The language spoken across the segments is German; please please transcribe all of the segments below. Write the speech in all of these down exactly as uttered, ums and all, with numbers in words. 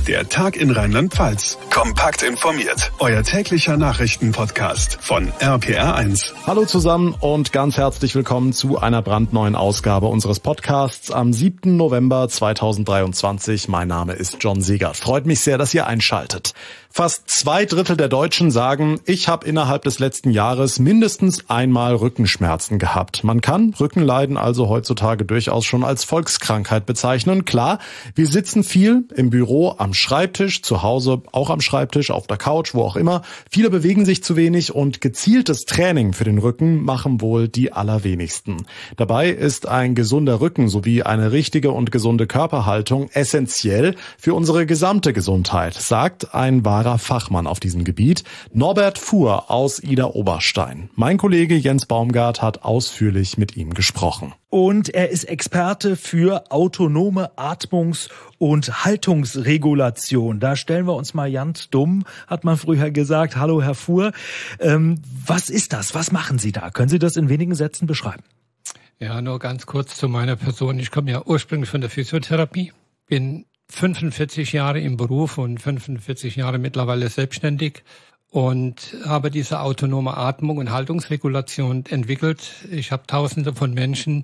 Der Tag in Rheinland-Pfalz. Kompakt informiert. Euer täglicher Nachrichtenpodcast von R P R eins. Hallo zusammen und ganz herzlich willkommen zu einer brandneuen Ausgabe unseres Podcasts am siebten November zweitausenddreiundzwanzig. Mein Name ist John Segert. Freut mich sehr, dass ihr einschaltet. Fast zwei Drittel der Deutschen sagen, ich habe innerhalb des letzten Jahres mindestens einmal Rückenschmerzen gehabt. Man kann Rückenleiden also heutzutage durchaus schon als Volkskrankheit bezeichnen. Klar, wir sitzen viel im Büro, am Schreibtisch, zu Hause auch am Schreibtisch, auf der Couch, wo auch immer. Viele bewegen sich zu wenig und gezieltes Training für den Rücken machen wohl die allerwenigsten. Dabei ist ein gesunder Rücken sowie eine richtige und gesunde Körperhaltung essentiell für unsere gesamte Gesundheit, sagt ein wahrer Fachmann auf diesem Gebiet, Norbert Fuhr aus Idar-Oberstein. Mein Kollege Jens Baumgart hat ausführlich mit ihm gesprochen. Und er ist Experte für autonome Atmungs- und Haltungsregulation. Da stellen wir uns mal ganz dumm, hat man früher gesagt. Hallo, Herr Fuhr. Ähm, was ist das? Was machen Sie da? Können Sie das in wenigen Sätzen beschreiben? Ja, nur ganz kurz zu meiner Person. Ich komme ja ursprünglich von der Physiotherapie, bin fünfundvierzig Jahre im Beruf und fünfundvierzig Jahre mittlerweile selbstständig und habe diese autonome Atmung und Haltungsregulation entwickelt. Ich habe Tausende von Menschen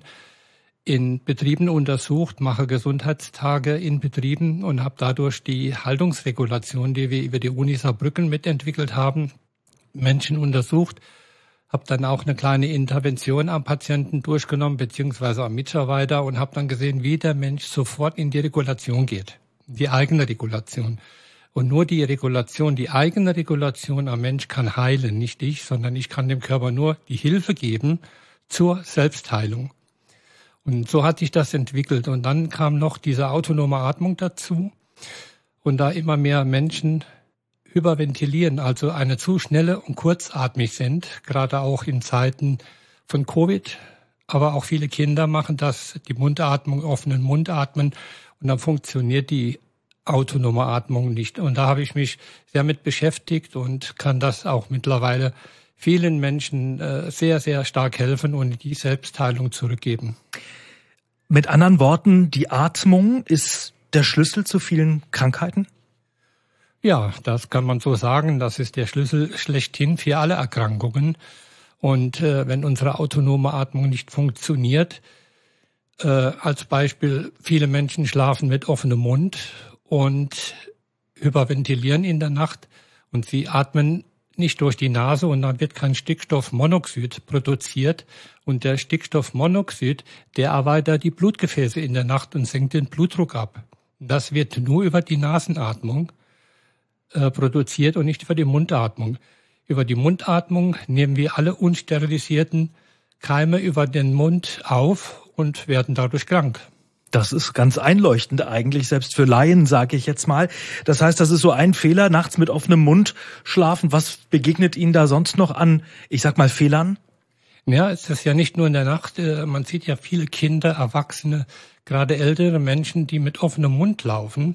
in Betrieben untersucht, mache Gesundheitstage in Betrieben und habe dadurch die Haltungsregulation, die wir über die Uni Saarbrücken mitentwickelt haben, Menschen untersucht. Habe dann auch eine kleine Intervention am Patienten durchgenommen, beziehungsweise am Mitarbeiter und habe dann gesehen, wie der Mensch sofort in die Regulation geht, die eigene Regulation. Und nur die Regulation, die eigene Regulation am Mensch kann heilen, nicht ich, sondern ich kann dem Körper nur die Hilfe geben zur Selbstheilung. Und so hat sich das entwickelt. Und dann kam noch diese autonome Atmung dazu. Und da immer mehr Menschen überventilieren, also eine zu schnelle und kurzatmig sind, gerade auch in Zeiten von Covid. Aber auch viele Kinder machen das, die Mundatmung, offenen Mund atmen und dann funktioniert die autonome Atmung nicht. Und da habe ich mich sehr mit beschäftigt und kann das auch mittlerweile vielen Menschen äh, sehr, sehr stark helfen und die Selbstheilung zurückgeben. Mit anderen Worten, die Atmung ist der Schlüssel zu vielen Krankheiten? Ja, das kann man so sagen. Das ist der Schlüssel schlechthin für alle Erkrankungen. Und äh, wenn unsere autonome Atmung nicht funktioniert, äh, als Beispiel, viele Menschen schlafen mit offenem Mund und hyperventilieren in der Nacht und sie atmen nicht durch die Nase und dann wird kein Stickstoffmonoxid produziert. Und der Stickstoffmonoxid, der erweitert die Blutgefäße in der Nacht und senkt den Blutdruck ab. Das wird nur über die Nasenatmung produziert und nicht über die Mundatmung. Über die Mundatmung nehmen wir alle unsterilisierten Keime über den Mund auf und werden dadurch krank. Das ist ganz einleuchtend eigentlich, selbst für Laien, sage ich jetzt mal. Das heißt, das ist so ein Fehler, nachts mit offenem Mund schlafen. Was begegnet Ihnen da sonst noch an, ich sag mal, Fehlern? Ja, es ist ja nicht nur in der Nacht. Man sieht ja viele Kinder, Erwachsene, gerade ältere Menschen, die mit offenem Mund laufen.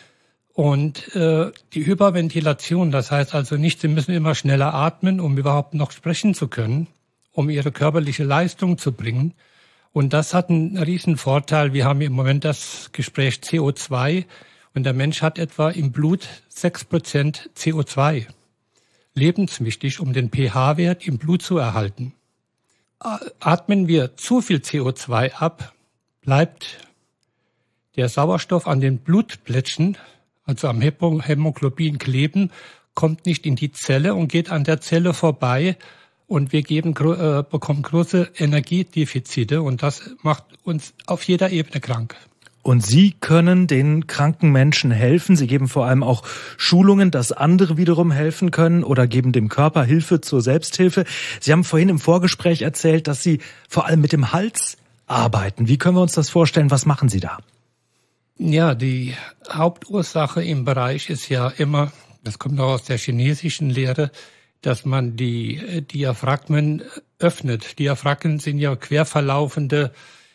Und äh, die Hyperventilation, das heißt also nicht, sie müssen immer schneller atmen, um überhaupt noch sprechen zu können, um ihre körperliche Leistung zu bringen. Und das hat einen riesen Vorteil. Wir haben im Moment das Gespräch C O zwei und der Mensch hat etwa im Blut sechs Prozent C O zwei. Lebenswichtig, um den pH-Wert im Blut zu erhalten. Atmen wir zu viel C O zwei ab, bleibt der Sauerstoff an den Blutplättchen, also am Hämoglobin kleben, kommt nicht in die Zelle und geht an der Zelle vorbei und wir geben, äh, bekommen große Energiedefizite und das macht uns auf jeder Ebene krank. Und Sie können den kranken Menschen helfen. Sie geben vor allem auch Schulungen, dass andere wiederum helfen können oder geben dem Körper Hilfe zur Selbsthilfe. Sie haben vorhin im Vorgespräch erzählt, dass Sie vor allem mit dem Hals arbeiten. Wie können wir uns das vorstellen? Was machen Sie da? Ja, die Hauptursache im Bereich ist ja immer, das kommt auch aus der chinesischen Lehre, dass man die Diaphragmen öffnet. Diaphragmen sind ja quer verlaufende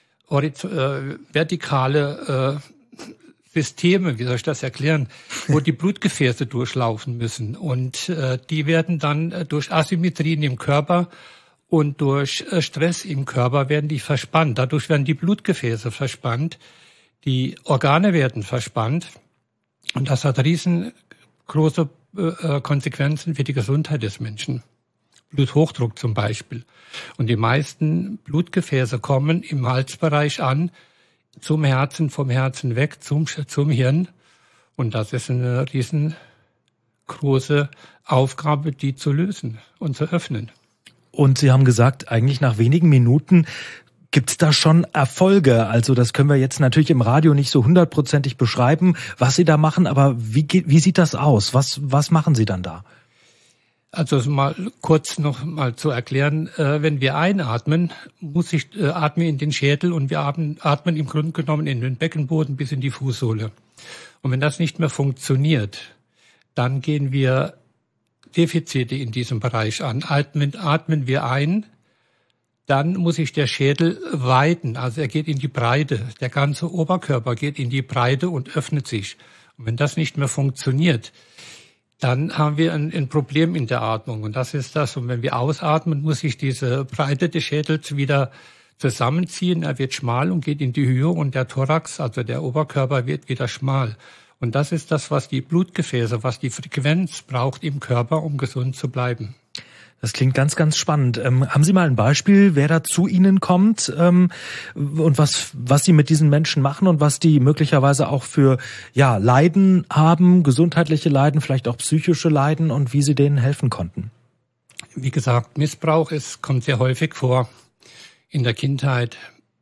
äh, vertikale äh, Systeme, wie soll ich das erklären, wo die Blutgefäße durchlaufen müssen. Und äh, die werden dann äh, durch Asymmetrien im Körper und durch äh, Stress im Körper werden die verspannt. Dadurch werden die Blutgefäße verspannt. Die Organe werden verspannt Und das hat riesengroße äh, Konsequenzen für die Gesundheit des Menschen. Bluthochdruck zum Beispiel. Und die meisten Blutgefäße kommen im Halsbereich an, zum Herzen, vom Herzen weg, zum, zum Hirn. Und das ist eine riesengroße Aufgabe, die zu lösen und zu öffnen. Und Sie haben gesagt, eigentlich nach wenigen Minuten gibt's da schon Erfolge. Also das können wir jetzt natürlich im Radio nicht so hundertprozentig beschreiben, was Sie da machen. Aber wie geht, wie sieht das aus? Was, was machen Sie dann da? Also mal kurz noch mal zu erklären, äh, wenn wir einatmen, muss ich äh, atme in den Schädel und wir atmen, atmen im Grunde genommen in den Beckenboden bis in die Fußsohle. Und wenn das nicht mehr funktioniert, dann gehen wir Defizite in diesem Bereich an. Atmen, atmen wir ein, dann muss sich der Schädel weiten, also er geht in die Breite. Der ganze Oberkörper geht in die Breite und öffnet sich. Und wenn das nicht mehr funktioniert, dann haben wir ein, ein Problem in der Atmung. Und das ist das. Und wenn wir ausatmen, muss sich diese Breite des Schädels wieder zusammenziehen. Er wird schmal und geht in die Höhe und der Thorax, also der Oberkörper, wird wieder schmal. Und das ist das, was die Blutgefäße, was die Frequenz braucht im Körper, um gesund zu bleiben. Das klingt ganz, ganz spannend. Ähm, haben Sie mal ein Beispiel, wer da zu Ihnen kommt ähm, und was was Sie mit diesen Menschen machen und was die möglicherweise auch für ja Leiden haben, gesundheitliche Leiden, vielleicht auch psychische Leiden und wie Sie denen helfen konnten? Wie gesagt, Missbrauch ist, kommt sehr häufig vor in der Kindheit.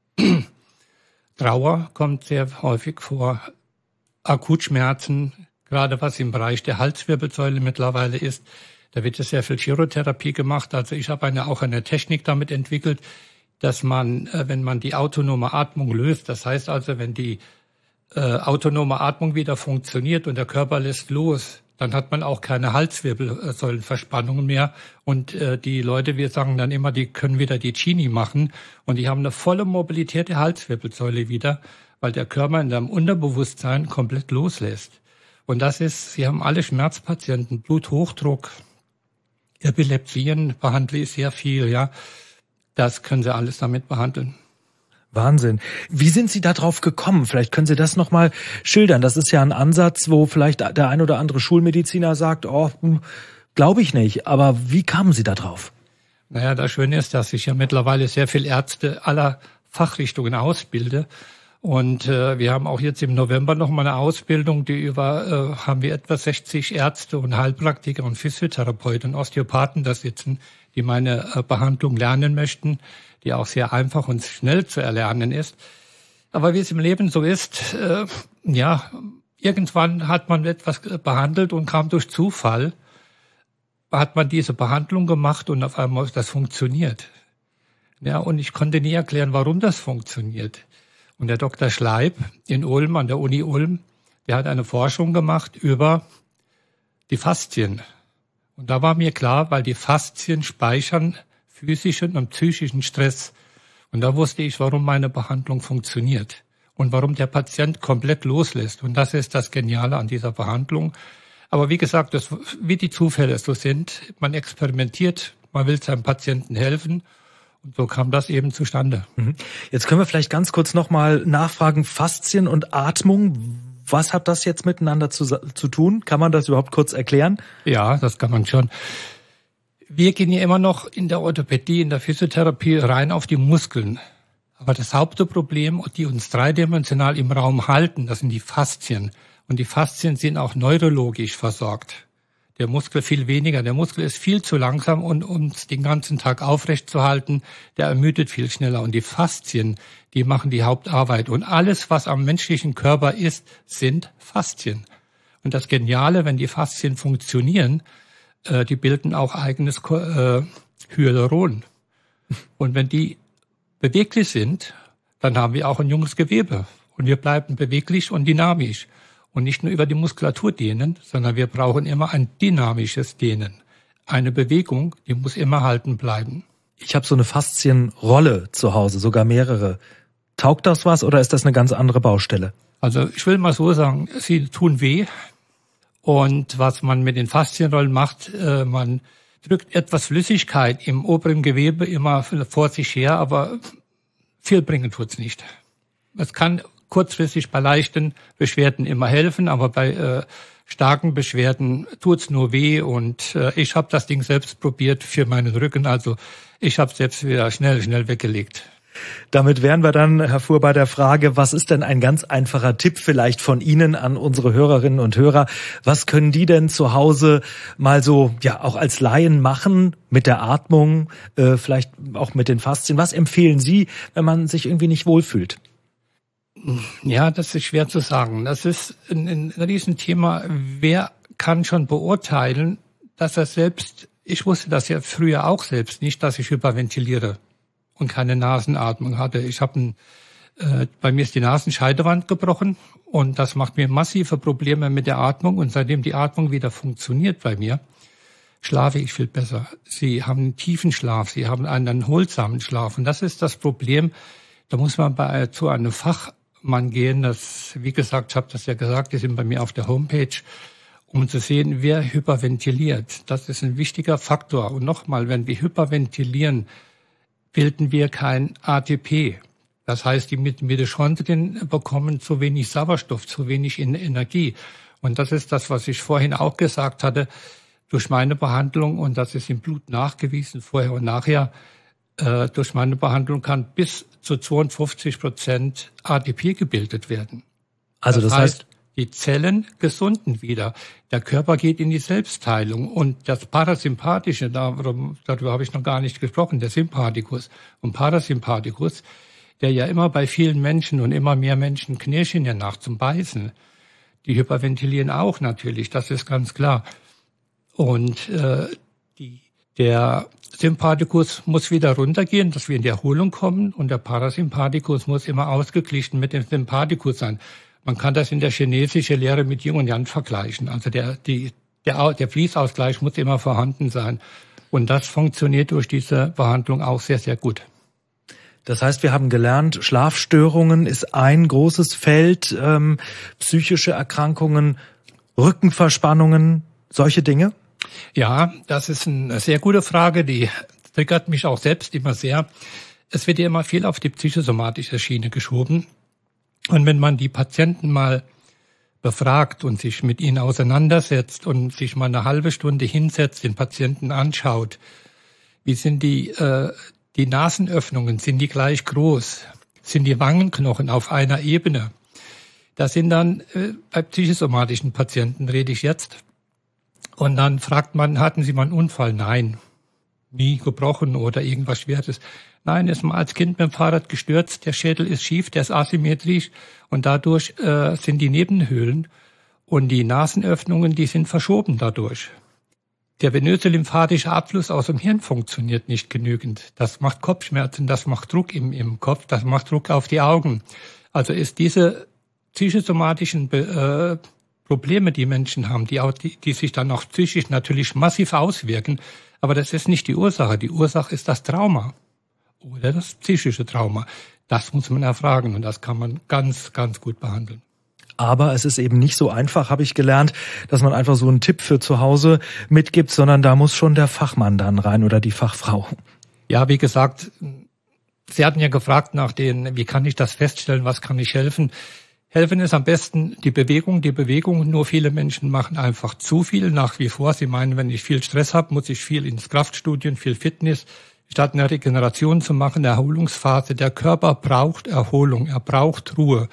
Trauer kommt sehr häufig vor. Akutschmerzen, gerade was im Bereich der Halswirbelsäule mittlerweile ist. Da wird ja sehr viel Chirotherapie gemacht. Also ich habe eine, auch eine Technik damit entwickelt, dass man, wenn man die autonome Atmung löst, das heißt also, wenn die äh, autonome Atmung wieder funktioniert und der Körper lässt los, dann hat man auch keine Halswirbelsäulenverspannungen mehr. Und äh, die Leute, wir sagen dann immer, die können wieder die Gini machen und die haben eine volle Mobilität der Halswirbelsäule wieder, weil der Körper in seinem Unterbewusstsein komplett loslässt. Und das ist, Sie haben alle Schmerzpatienten, Bluthochdruck, Epilepsien behandle ich sehr viel, ja. Das können Sie alles damit behandeln. Wahnsinn. Wie sind Sie da drauf gekommen? Vielleicht können Sie das nochmal schildern. Das ist ja ein Ansatz, wo vielleicht der ein oder andere Schulmediziner sagt, oh, glaube ich nicht. Aber wie kamen Sie da drauf? Naja, das Schöne ist, dass ich ja mittlerweile sehr viele Ärzte aller Fachrichtungen ausbilde. Und äh, wir haben auch jetzt im November noch mal eine Ausbildung, die über, äh, haben wir etwa sechzig Ärzte und Heilpraktiker und Physiotherapeuten und Osteopathen da sitzen, die meine äh, Behandlung lernen möchten, die auch sehr einfach und schnell zu erlernen ist. Aber wie es im Leben so ist, äh, ja, irgendwann hat man etwas behandelt und kam durch Zufall, hat man diese Behandlung gemacht und auf einmal das funktioniert. Ja, und ich konnte nie erklären, warum das funktioniert. Und der Doktor Schleib in Ulm, an der Uni Ulm, der hat eine Forschung gemacht über die Faszien. Und da war mir klar, weil die Faszien speichern physischen und psychischen Stress. Und da wusste ich, warum meine Behandlung funktioniert und warum der Patient komplett loslässt. Und das ist das Geniale an dieser Behandlung. Aber wie gesagt, das, wie die Zufälle so sind, man experimentiert, man will seinem Patienten helfen. Und so kam das eben zustande. Jetzt können wir vielleicht ganz kurz nochmal nachfragen, Faszien und Atmung, was hat das jetzt miteinander zu, zu tun? Kann man das überhaupt kurz erklären? Ja, das kann man schon. Wir gehen ja immer noch in der Orthopädie, in der Physiotherapie rein auf die Muskeln. Aber das Hauptproblem, die uns dreidimensional im Raum halten, das sind die Faszien. Und die Faszien sind auch neurologisch versorgt. Der Muskel viel weniger. Der Muskel ist viel zu langsam, um uns den ganzen Tag aufrecht zu halten. Der ermüdet viel schneller. Und die Faszien, die machen die Hauptarbeit. Und alles, was am menschlichen Körper ist, sind Faszien. Und das Geniale, wenn die Faszien funktionieren, äh, die bilden auch eigenes äh, Hyaluron. Und wenn die beweglich sind, dann haben wir auch ein junges Gewebe. Und wir bleiben beweglich und dynamisch. Und nicht nur über die Muskulatur dehnen, sondern wir brauchen immer ein dynamisches Dehnen. Eine Bewegung, die muss immer halten bleiben. Ich habe so eine Faszienrolle zu Hause, sogar mehrere. Taugt das was oder ist das eine ganz andere Baustelle? Also ich will mal so sagen, sie tun weh. Und was man mit den Faszienrollen macht, äh, man drückt etwas Flüssigkeit im oberen Gewebe immer vor sich her, aber viel bringen tut's nicht. Es kann kurzfristig bei leichten Beschwerden immer helfen, aber bei äh, starken Beschwerden tut's nur weh. Und äh, ich habe das Ding selbst probiert für meinen Rücken. Also ich habe es jetzt wieder schnell, schnell weggelegt. Damit wären wir dann, Herr Fuhr, bei der Frage, was ist denn ein ganz einfacher Tipp vielleicht von Ihnen an unsere Hörerinnen und Hörer? Was können die denn zu Hause mal so, ja, auch als Laien machen mit der Atmung, äh, vielleicht auch mit den Faszien? Was empfehlen Sie, wenn man sich irgendwie nicht wohlfühlt? Ja, das ist schwer zu sagen. Das ist ein, ein Riesenthema. Wer kann schon beurteilen, dass er selbst, ich wusste das ja früher auch selbst nicht, dass ich hyperventiliere und keine Nasenatmung hatte. Ich habe äh, bei mir ist die Nasenscheidewand gebrochen und das macht mir massive Probleme mit der Atmung. Und seitdem die Atmung wieder funktioniert bei mir, schlafe ich viel besser. Sie haben einen tiefen Schlaf, sie haben einen erholsamen Schlaf. Und das ist das Problem. Da muss man bei, zu einem Fachmann gehen. Das, wie gesagt, ich habe das ja gesagt, die sind bei mir auf der Homepage, um zu sehen, wer hyperventiliert. Das ist ein wichtiger Faktor. Und nochmal, wenn wir hyperventilieren, bilden wir kein A T P. Das heißt, die Mitochondrien bekommen zu wenig Sauerstoff, zu wenig Energie. Und das ist das, was ich vorhin auch gesagt hatte, durch meine Behandlung, und das ist im Blut nachgewiesen, vorher und nachher, äh, durch meine Behandlung kann bis zu zweiundfünfzig Prozent A T P gebildet werden. Also das, das heißt, heißt, die Zellen gesunden wieder. Der Körper geht in die Selbstheilung. Und das Parasympathische, darum, darüber habe ich noch gar nicht gesprochen, der Sympathikus und Parasympathikus, der ja immer bei vielen Menschen und immer mehr Menschen knirschen ja nach zum Beißen. Die hyperventilieren auch natürlich, das ist ganz klar. Und äh, die, der Sympathikus muss wieder runtergehen, dass wir in die Erholung kommen. Und der Parasympathikus muss immer ausgeglichen mit dem Sympathikus sein. Man kann das in der chinesischen Lehre mit Yin und Yang vergleichen. Also der, die, der, der Fließausgleich muss immer vorhanden sein. Und das funktioniert durch diese Behandlung auch sehr, sehr gut. Das heißt, wir haben gelernt, Schlafstörungen ist ein großes Feld, ähm, psychische Erkrankungen, Rückenverspannungen, solche Dinge? Ja, das ist eine sehr gute Frage, die triggert mich auch selbst immer sehr. Es wird ja immer viel auf die psychosomatische Schiene geschoben. Und wenn man die Patienten mal befragt und sich mit ihnen auseinandersetzt und sich mal eine halbe Stunde hinsetzt, den Patienten anschaut, wie sind die, äh, die Nasenöffnungen, sind die gleich groß? Sind die Wangenknochen auf einer Ebene? Das sind dann, äh, bei psychosomatischen Patienten rede ich jetzt. Und dann fragt man, hatten Sie mal einen Unfall? Nein. Nie gebrochen oder irgendwas Schweres. Nein, ist mal als Kind mit dem Fahrrad gestürzt, der Schädel ist schief, der ist asymmetrisch und dadurch äh, sind die Nebenhöhlen und die Nasenöffnungen, die sind verschoben dadurch. Der venöse lymphatische Abfluss aus dem Hirn funktioniert nicht genügend. Das macht Kopfschmerzen, das macht Druck im, im Kopf, das macht Druck auf die Augen. Also ist diese psychosomatischen äh, Probleme, die Menschen haben, die, auch, die, die sich dann auch psychisch natürlich massiv auswirken, aber das ist nicht die Ursache. Die Ursache ist das Trauma. Oder das psychische Trauma. Das muss man erfragen und das kann man ganz, ganz gut behandeln. Aber es ist eben nicht so einfach, habe ich gelernt, dass man einfach so einen Tipp für zu Hause mitgibt, sondern da muss schon der Fachmann dann rein oder die Fachfrau. Ja, wie gesagt, Sie hatten ja gefragt nach den, wie kann ich das feststellen, was kann ich helfen? Helfen ist am besten die Bewegung, die Bewegung. Nur viele Menschen machen einfach zu viel nach wie vor. Sie meinen, wenn ich viel Stress habe, muss ich viel ins Kraftstudio, viel Fitness, statt eine Regeneration zu machen, eine Erholungsphase. Der Körper braucht Erholung, er braucht Ruhe.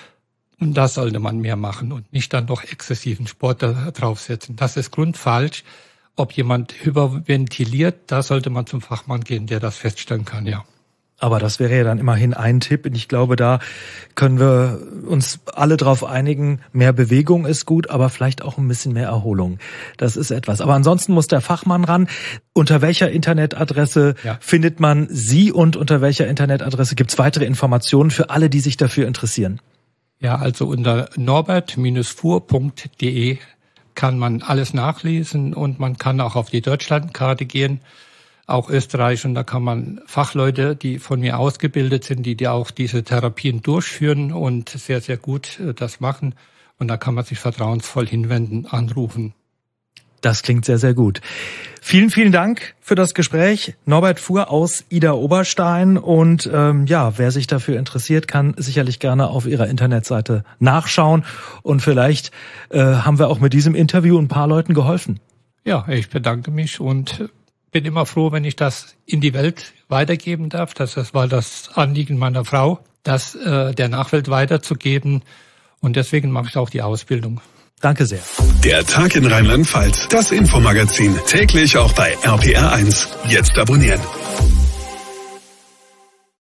Und das sollte man mehr machen und nicht dann doch exzessiven Sport da draufsetzen. Das ist grundfalsch. Ob jemand hyperventiliert, da sollte man zum Fachmann gehen, der das feststellen kann, ja. Aber das wäre ja dann immerhin ein Tipp. Und ich glaube, da können wir uns alle drauf einigen, mehr Bewegung ist gut, aber vielleicht auch ein bisschen mehr Erholung. Das ist etwas. Aber ansonsten muss der Fachmann ran. Unter welcher Internetadresse ja. findet man Sie und unter welcher Internetadresse gibt es weitere Informationen für alle, die sich dafür interessieren? Ja, also unter norbert Bindestrich fuhr Punkt de kann man alles nachlesen und man kann auch auf die Deutschlandkarte gehen. Auch Österreich, und da kann man Fachleute, die von mir ausgebildet sind, die, die auch diese Therapien durchführen und sehr, sehr gut das machen. Und da kann man sich vertrauensvoll hinwenden, anrufen. Das klingt sehr, sehr gut. Vielen, vielen Dank für das Gespräch. Norbert Fuhr aus Idar-Oberstein. Und ähm, ja, wer sich dafür interessiert, kann sicherlich gerne auf Ihrer Internetseite nachschauen. Und vielleicht äh, haben wir auch mit diesem Interview ein paar Leuten geholfen. Ja, ich bedanke mich und bin immer froh, wenn ich das in die Welt weitergeben darf. Das war das Anliegen meiner Frau, das äh, der Nachwelt weiterzugeben. Und deswegen mache ich auch die Ausbildung. Danke sehr. Der Tag in Rheinland-Pfalz, das Infomagazin, täglich auch bei R P R eins. Jetzt abonnieren.